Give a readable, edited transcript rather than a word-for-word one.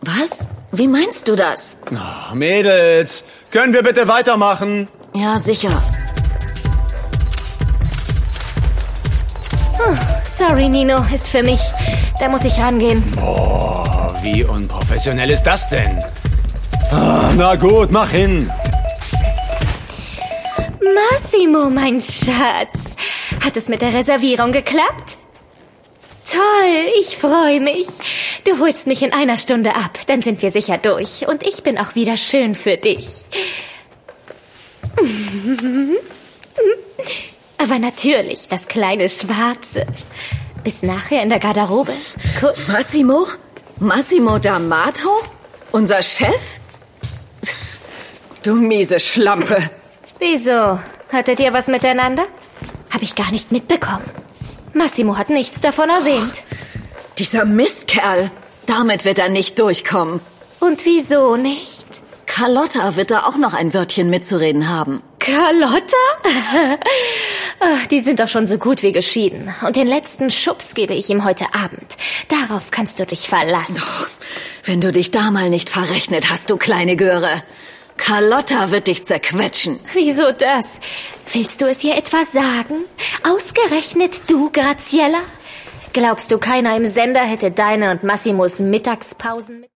Was? Wie meinst du das? Oh, Mädels, können wir bitte weitermachen? Ja, sicher. Sorry, Nino, ist für mich. Da muss ich rangehen. Oh, wie unprofessionell ist das denn? Na gut, mach hin. Massimo, mein Schatz. Hat es mit der Reservierung geklappt? Toll, ich freue mich. Du holst mich in 1 Stunde ab, dann sind wir sicher durch. Und ich bin auch wieder schön für dich. Aber natürlich, das kleine Schwarze. Bis nachher in der Garderobe. Kuss. Massimo? Massimo D'Amato? Unser Chef? Du miese Schlampe. Wieso? Hattet ihr was miteinander? Hab ich gar nicht mitbekommen. Massimo hat nichts davon erwähnt. Dieser Mistkerl. Damit wird er nicht durchkommen. Und wieso nicht? Carlotta wird da auch noch ein Wörtchen mitzureden haben. Carlotta? Ach, die sind doch schon so gut wie geschieden. Und den letzten Schubs gebe ich ihm heute Abend. Darauf kannst du dich verlassen. Doch, wenn du dich da mal nicht verrechnet hast, du kleine Göre. Carlotta wird dich zerquetschen. Wieso das? Willst du es ihr etwa sagen? Ausgerechnet du, Graziella? Glaubst du, keiner im Sender hätte deine und Massimos Mittagspausen mit...